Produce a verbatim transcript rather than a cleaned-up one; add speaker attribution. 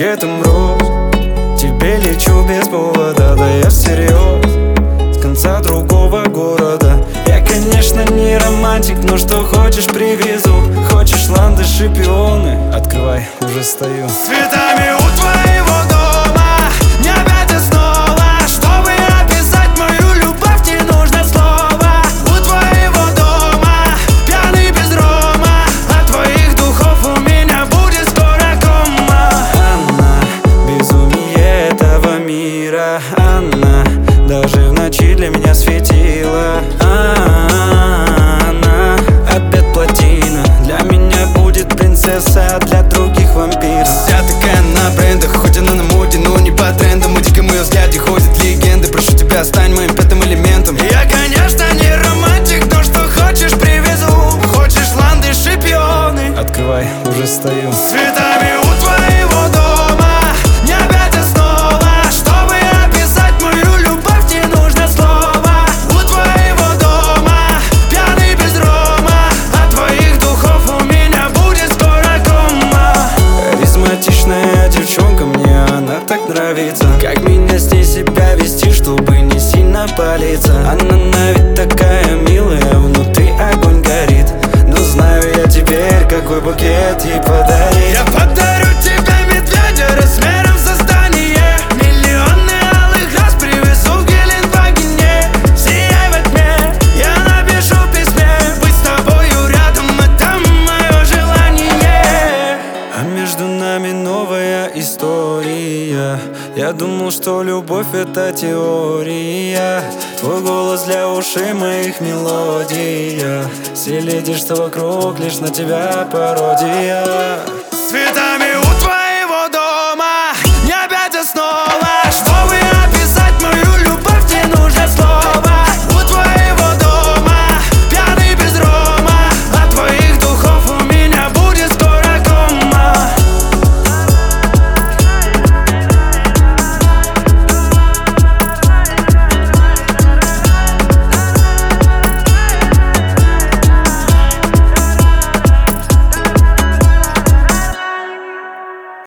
Speaker 1: букетом роз. Тебе лечу без повода, да я всерьез, с конца другого города. Я, конечно, не романтик, но что хочешь привезу. Хочешь ландыши, пионы? Открывай, уже стою.
Speaker 2: С цветами у твоего дома, не опять и снова. Чтобы описать мою любовь, не нужно слова. У твоего дома, пьяный без рома. От твоих духов у меня будет скоро кома.
Speaker 1: Она, безумие этого мира. Она, даже в ночи для меня светила. Она, опять плотина. Для меня будет принцесса, а для других вампир.
Speaker 2: Вся такая на брендах, хоть она на моде, но не по трендам. И диком ее взгляде ходят легенды. Прошу тебя, стань моим пятым элементом. Я, конечно, не романтик, но что хочешь привезу. Хочешь ландыши, пионы?
Speaker 1: Открывай, уже стою.
Speaker 2: С цветами у твоего дома, не опять и снова. Чтобы описать мою любовь, не нужно слова. У твоего дома, пьяный без рома. От твоих духов у меня будет скоро кома.
Speaker 1: Харизматичная девчонка, мне она так нравится. Как меня с ней себя вести, чтобы не сильно палиться. Она на вид такая милая, внутри огонь горит. Но знаю я теперь, какой букет ей подарить.
Speaker 2: Я подарю тебе медведя размером со здание. Миллионы алых роз привезу в Геленвагене. Сияй во тьме, я напишу в письме. Быть с тобою рядом, это мое желание.
Speaker 1: А между нами новая история. Я думал, что любовь это теория. Твой голос для ушей моих мелодия. Все леди, что вокруг, лишь на тебя пародия.
Speaker 2: С цветами